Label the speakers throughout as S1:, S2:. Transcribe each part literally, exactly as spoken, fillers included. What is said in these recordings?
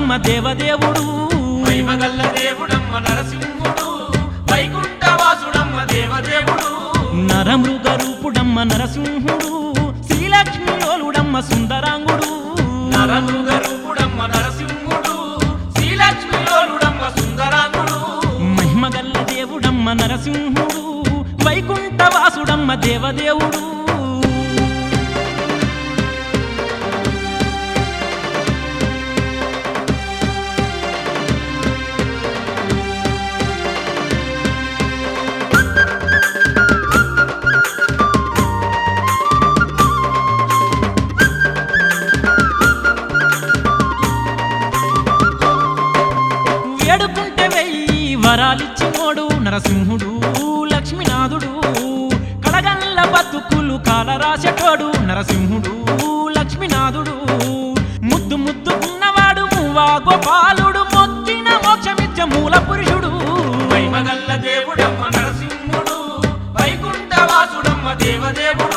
S1: వాసుడమ్మ దేవదేవుడు
S2: మహిమగల్ల దేవుడమ్మ నరసింహుడు వైకుంఠ వాసుడమ్మ దేవదేవుడు
S1: నరమృగ రూపుడమ్మ నరసింహుడు శ్రీలక్ష్మి లోలుడమ్మ సుందరాంగుడు
S2: నరమృగ రూపుడమ్మ నరసింహుడు శ్రీలక్ష్మి లోలుడమ్మ సుందరాంగుడు
S1: మహిమగల్ల దేవుడమ్మ నరసింహుడు వైకుంఠ వాసుడమ్మ దేవదేవుడు వేడుకుంటే వెయ్యి వరాలిచ్చినోడు నరసింహుడు లక్ష్మీనాథుడు కడగల్ల బతుకులు కాలరాశటోడు నరసింహుడు లక్ష్మీనాథుడు ముద్దు ముద్దుకున్నవాడు మువ్వా గోపాలుడు మొక్కిన మోక్షమిచ్చ మూల పురుషుడు
S2: మహిమగల్ల దేవుడమ్మ నరసింహుడు వైకుంఠ వాసుడమ్మ దేవదేవుడు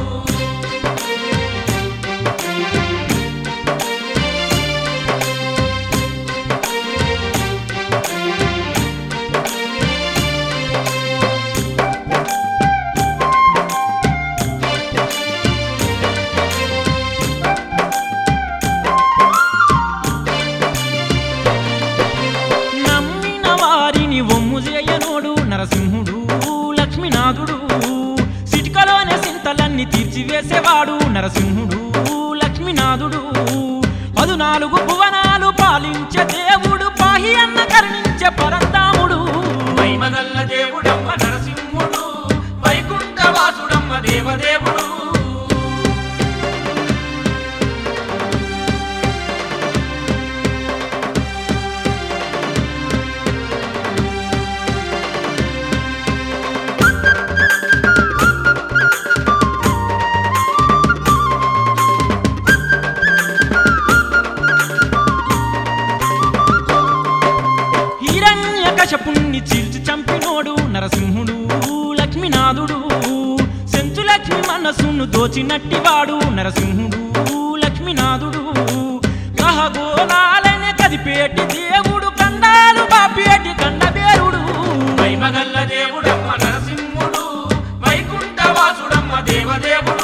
S1: నమ్మిన వారిని ఒమ్ము చేయనోడు నరసింహుడు లక్ష్మీనాథుడు సిటికలోనే సింతలన్నీ తీర్చివేసేవాడు నరసింహుడు లక్ష్మీనాథుడు పదునాలుగు భువనాలు పాలించే దేవుడు పాహి అన్న కరుణించే పరంధాముడు
S2: మహిమగల్ల దేవుడమ్మ నరసింహుడు వైకుంఠ వాసుడమ్మ దేవదేవుడు
S1: హిరణ్యకశపుణ్ణి చీల్చి చంపినోడు నరసింహుడు లక్ష్మీనాథుడు సెంచులక్ష్మి మనసును దోచినట్టివాడు నరసింహుడు లక్ష్మీనాథుడు కహగోళాలనే కదిపేటి దేవుడు కండాలు బాపేటి కండబేరుడు
S2: మహిమగల్ల దేవుడమ్మ నరసింహుడు వైకుంఠ వాసుడమ్మ దేవదేవుడు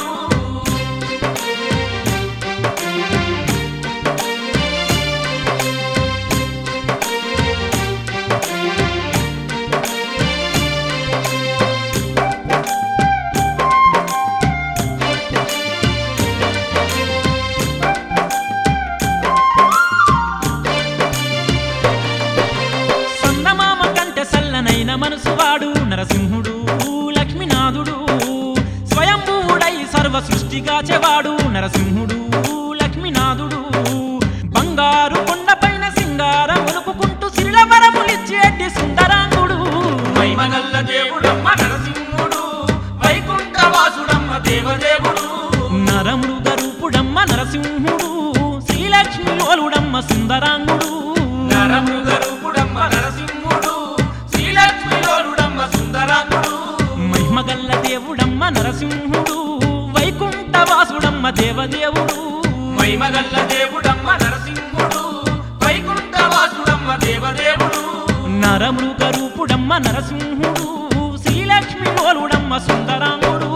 S1: సందమామ కంటే సల్లనైన మనసువాడు నరసింహుడు లక్ష్మీనాథుడు స్వయంభువుడై సర్వ సృష్టిగాచెవాడు నరసింహుడు లక్ష్మీనాథుడు బంగారు కొండపైన సింగారం ఒలుపుకుంటూ సిరిల వరములిచ్చేటి సుందరాంగుడు
S2: మహిమగల్ల దేవుడమ్మ నరసింహుడు వైకుంఠ వాసుడమ్మ దేవదేవుడు
S1: నరమృగ రూపుడమ్మ నరసింహుడు శ్రీలక్ష్మి లోలుడమ్మ సుందరాంగుడు
S2: నరమృగ రూపుడమ్మ నరసింహుడు శ్రీలక్ష్మి లోలుడమ్మ సుందరాంగుడు
S1: మహిమగల్ల దేవుడమ్మ నరసింహుడు వైకుంఠ వాసుడమ్మ దేవదేవుడు
S2: మహిమగల్ల దేవుడమ్మ నరసింహుడు వైకుంఠ వాసుడమ్మ దేవదేవుడు
S1: నరమృగ రూపుడమ్మ నరసింహుడు శ్రీలక్ష్మి లోలుడమ్మ సుందరాంగుడు